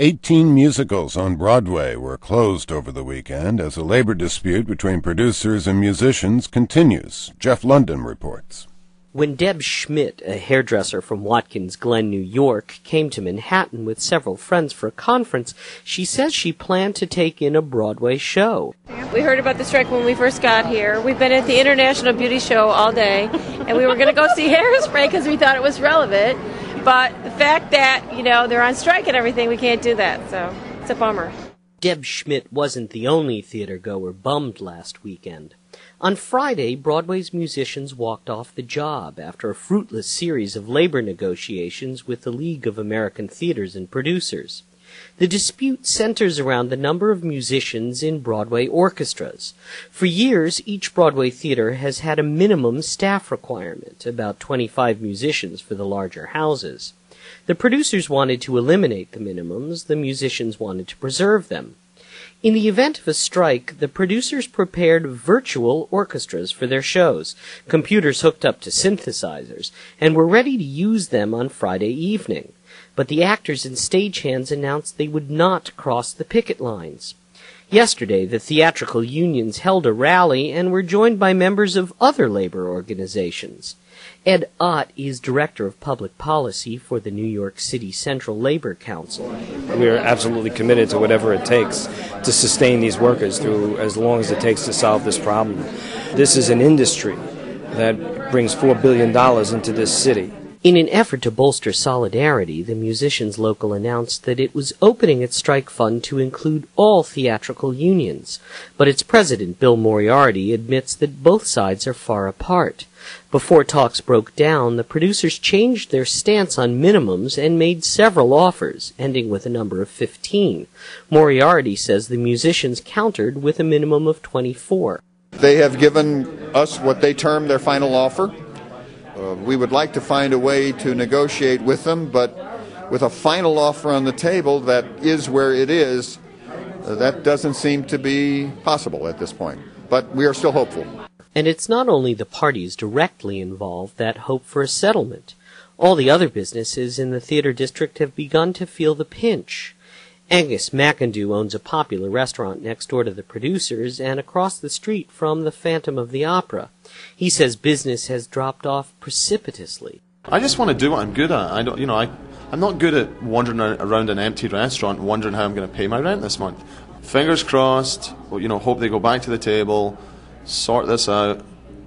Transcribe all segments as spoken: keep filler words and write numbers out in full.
Eighteen musicals on Broadway were closed over the weekend as a labor dispute between producers and musicians continues. Jeff London reports. When Deb Schmidt, a hairdresser from Watkins Glen, New York, came to Manhattan with several friends for a conference, she says she planned to take in a Broadway show. We heard about the strike when we first got here. We've been at the International Beauty Show all day, and we were going to go see Hairspray because we thought it was relevant. But the fact that, you know, they're on strike and everything, we can't do that, so it's a bummer. Deb Schmidt wasn't the only theater-goer bummed last weekend. On Friday, Broadway's musicians walked off the job after a fruitless series of labor negotiations with the League of American Theaters and Producers. The dispute centers around the number of musicians in Broadway orchestras. For years, each Broadway theater has had a minimum staff requirement, about twenty-five musicians for the larger houses. The producers wanted to eliminate the minimums, the musicians wanted to preserve them. In the event of a strike, the producers prepared virtual orchestras for their shows, computers hooked up to synthesizers, and were ready to use them on Friday evening. But the actors and stagehands announced they would not cross the picket lines. Yesterday, the theatrical unions held a rally and were joined by members of other labor organizations. Ed Ott is Director of Public Policy for the New York City Central Labor Council. We are absolutely committed to whatever it takes to sustain these workers through as long as it takes to solve this problem. This is an industry that brings four billion dollars into this city. In an effort to bolster solidarity, the Musicians Local announced that it was opening its strike fund to include all theatrical unions. But its president, Bill Moriarty, admits that both sides are far apart. Before talks broke down, the producers changed their stance on minimums and made several offers, ending with a number of fifteen. Moriarty says the musicians countered with a minimum of twenty-four. They have given us what they term their final offer. Uh, we would like to find a way to negotiate with them, but with a final offer on the table that is where it is, uh, that doesn't seem to be possible at this point. But we are still hopeful. And it's not only the parties directly involved that hope for a settlement. All the other businesses in the theater district have begun to feel the pinch. Angus McIndoe owns a popular restaurant next door to the producers and across the street from the Phantom of the Opera. He says business has dropped off precipitously. I just want to do what I'm good at. I don't, you know, I, I'm not good at wandering around an empty restaurant and wondering how I'm going to pay my rent this month. Fingers crossed. You know, hope they go back to the table, sort this out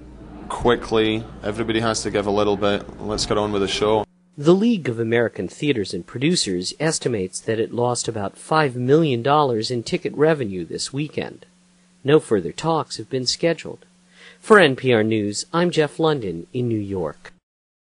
quickly. Everybody has to give a little bit. Let's get on with the show. The League of American Theaters and Producers estimates that it lost about five million dollars in ticket revenue this weekend. No further talks have been scheduled. For N P R News, I'm Jeff London in New York.